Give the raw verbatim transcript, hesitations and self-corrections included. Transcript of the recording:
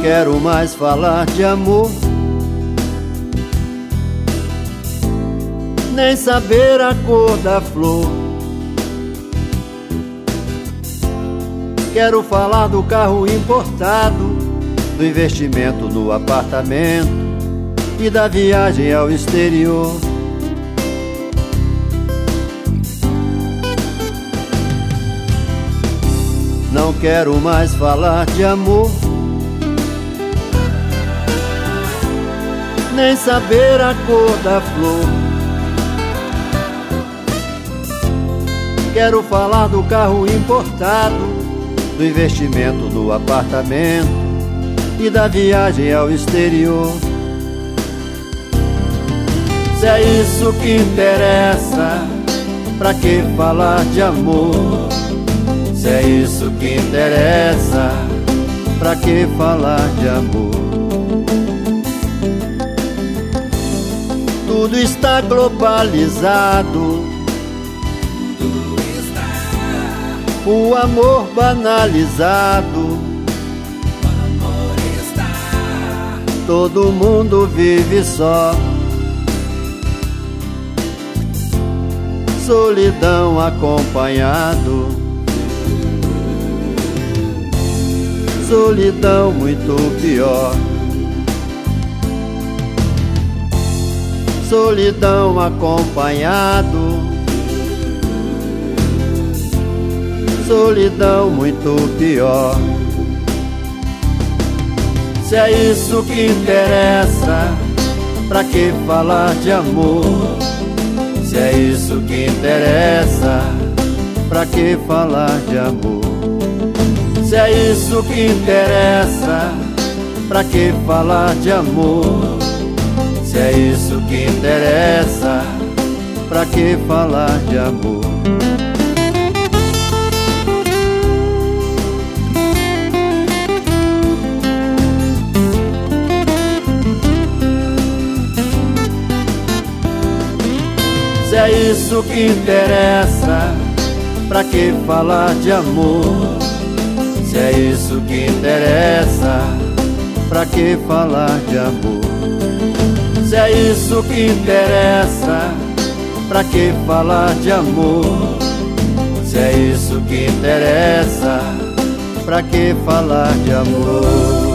quero mais falar de amor, nem saber a cor da flor. Quero falar do carro importado, do investimento no apartamento e da viagem ao exterior. Não quero mais falar de amor, nem saber a cor da flor. Quero falar do carro importado, do investimento no apartamento e da viagem ao exterior. Se é isso que interessa, pra que falar de amor? Se é isso que interessa, pra que falar de amor? Tudo está globalizado, Tudo está, o amor banalizado. o amor está, Todo mundo vive só, solidão acompanhado, solidão muito pior. Solidão acompanhado, solidão muito pior. Se é isso que interessa, pra que falar de amor? Se é isso que interessa, pra que falar de amor? Se é isso que interessa, pra que falar de amor? Se é isso que interessa, pra que falar de amor? Se é isso que interessa, pra que falar de amor? Se é isso que interessa, pra que falar de amor? Se é isso que interessa, pra que falar de amor? Se é isso que interessa, pra que falar de amor?